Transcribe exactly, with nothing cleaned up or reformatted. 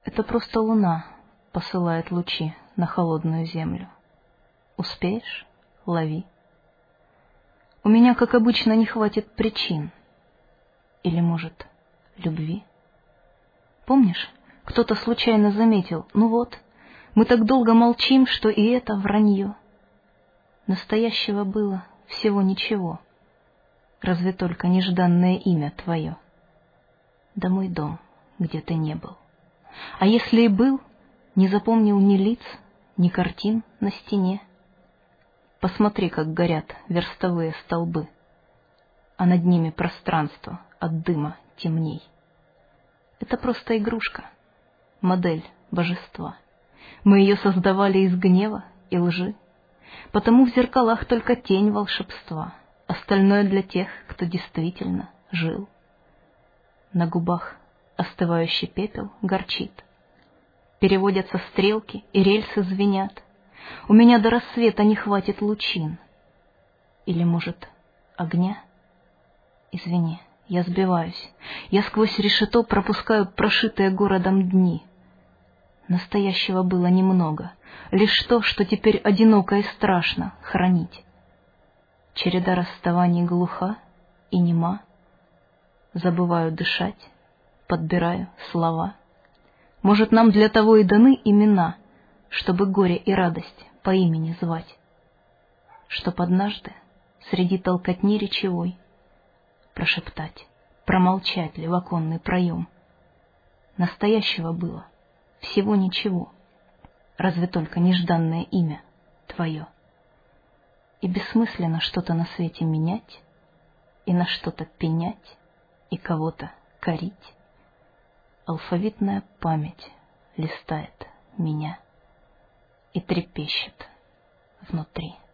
Это просто луна посылает лучи на холодную землю. Успеешь — лови. У меня, как обычно, не хватит причин. Или, может, любви? Помнишь, кто-то случайно заметил: ну вот, мы так долго молчим, что и это вранье. Настоящего было всего ничего, разве только нежданное имя твое. Да мой дом, где ты не был. А если и был, не запомнил ни лиц, ни картин на стене. Посмотри, как горят верстовые столбы, а над ними пространство от дыма темней. Это просто игрушка, модель божества. Мы ее создавали из гнева и лжи, потому в зеркалах только тень волшебства, остальное для тех, кто действительно жил. На губах остывающий пепел горчит, переводятся стрелки и рельсы звенят. У меня до рассвета не хватит лучин. Или, может, огня? Извини, я сбиваюсь. Я сквозь решето пропускаю прошитые городом дни. Настоящего было немного, лишь то, что теперь одиноко и страшно хранить. Череда расставаний глуха и нема. Забываю дышать, подбираю слова. Может, нам для того и даны имена, чтобы горе и радость по имени звать, чтоб однажды среди толкотни речевой прошептать, промолчать ли в оконный проем. Настоящего было всего ничего, разве только нежданное имя твое. И бессмысленно что-то на свете менять, и на что-то пенять, и кого-то корить. Алфавитная память листает меня и трепещет внутри.